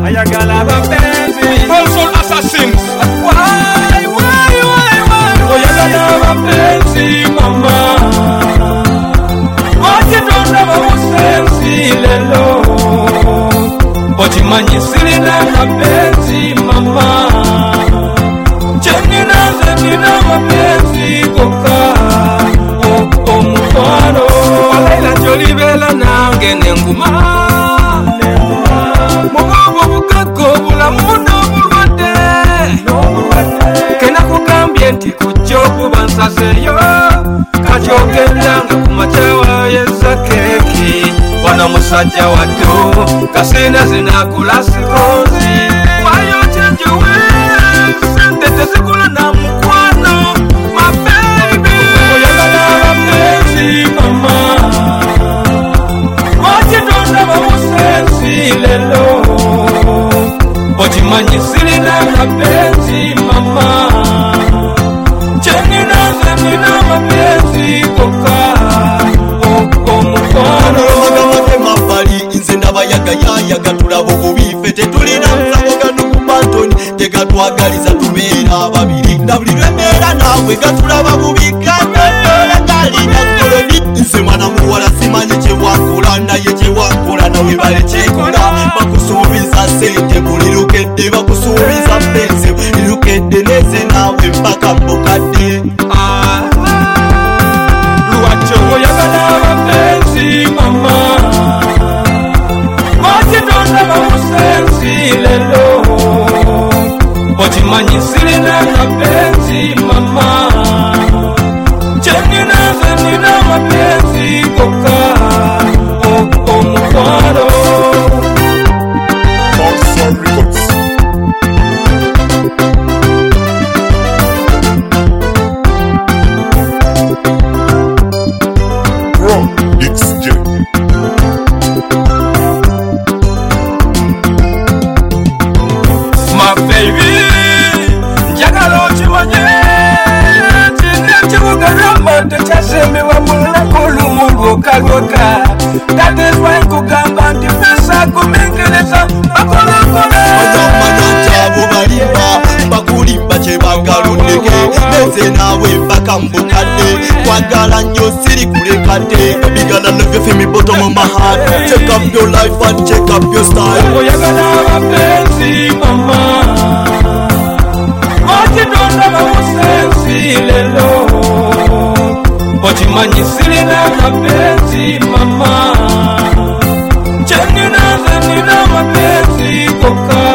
ayagala mapenzi. Soul assassins. Why? Oyagala mapenzi mama. Wachitonda mamusensi lelo. Ochimanyi sirina mapenzi mama. Nina mapenzi koka omufano walaila jolibela nange nenguma mugobo bukako bulamuno bulwadde kena kugambye nti kujobu bansaseyo kajogendanga kumacewa yeza keki wana musajja wattu kasina zinakula sikonzi wayochenjuwe sente tezikula na mukwano my baby. Oyagala mapenzi mama. Wachitonda mamusensi lelo. Ochimanyi sirina mapenzi mama. Nina mapenzi koka omukwano. Mafali inze ndabayaga tulabo bubife tetulina nsabo gano ku bantoni tegatwagaliza tubeera babiri ndabuliremera nawe gatulaba bubikanotola galina koloni nze mwana muwala simanyi kyewakula naye kyewakula nawe bale kikola bakusuubiza sente buli lukedde bakusuubiza pensi lukedde neze nawe mpaka mbukadde luwacho oyagala mapenzi mama. Wachitonda mamusensi lelo. Ochimanyi sirina mapenzi mama. Nina mapenzi koka omufano. My baby, njagala okimanye tinekibugamba tekyasemebwa mululakulumu that is why nkugamba nti fesa kumengereza bakolokola onyamanyanja bubalimba bakulimba kyebagalondeke neze nawe mpaka mbukadde kwagala nnyo siri kulekadde bigala navyo me bottom of my heart. Check up your life and check up your style. Oyagala mapenzi mama. Wachitonda mamusensi lelo. Ochimanyi sirina mapenzi mama. Nina mapenzi koka